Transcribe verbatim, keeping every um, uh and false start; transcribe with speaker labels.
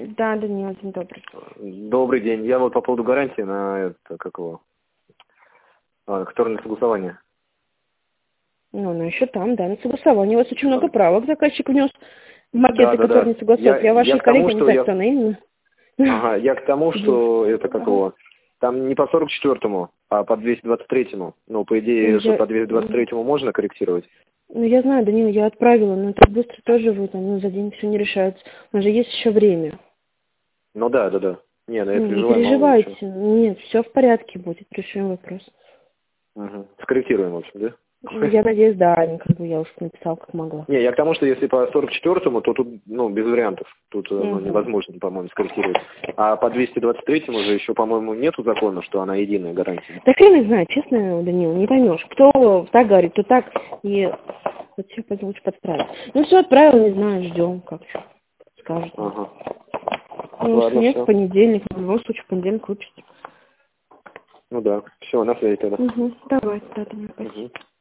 Speaker 1: Да, Данил, день добрый.
Speaker 2: Добрый день. Я вот по поводу гарантии на это, как его, а, который на согласование.
Speaker 1: Ну, она еще там, да, на согласование. У вас очень много правок заказчик внес в макеты,
Speaker 2: Да, да,
Speaker 1: которые
Speaker 2: да.
Speaker 1: не согласуются.
Speaker 2: Я,
Speaker 1: Я вашей
Speaker 2: я к тому,
Speaker 1: коллеге не
Speaker 2: что
Speaker 1: знаю,
Speaker 2: я...
Speaker 1: кто она именно.
Speaker 2: Ага, я к тому, что это как его... Там не по сорок четвёртому, а по двести двадцать третьему. Ну, по идее, что
Speaker 1: Я...
Speaker 2: по двести двадцать третьему можно корректировать.
Speaker 1: Ну, я знаю, Данил, я отправила, но так быстро тоже вот, ну, за день все не решается. У нас же есть еще время.
Speaker 2: Ну да, да, да. Не, ну я
Speaker 1: Ну, не
Speaker 2: переживаю, мало ли
Speaker 1: переживайте.
Speaker 2: что.
Speaker 1: Нет, все в порядке будет, решим вопрос.
Speaker 2: Угу. Скорректируем, в общем, да?
Speaker 1: Ну, я надеюсь, да, как бы я уж написала, как могла.
Speaker 2: Не, я к тому, что если по сорок четвёртому, то тут, ну, без вариантов. Тут ну,
Speaker 1: Угу.
Speaker 2: невозможно, по-моему, скорректировать. А по двести двадцать третьему же еще, по-моему, нету закона, что она единая гарантия.
Speaker 1: Да хрен их знает, честно, Данил, не поймешь. Кто так говорит, кто так, и вот все лучше подстраивать. Ну все, отправил, не знаю, ждем, как что скажут.
Speaker 2: Ага.
Speaker 1: Ну,
Speaker 2: Ладно,
Speaker 1: нет,
Speaker 2: все.
Speaker 1: в понедельник, в любом случае, в понедельник выпустим.
Speaker 2: Ну да. Все, на связи тогда.
Speaker 1: Угу, давай, да, Данил, спасибо.
Speaker 2: Угу.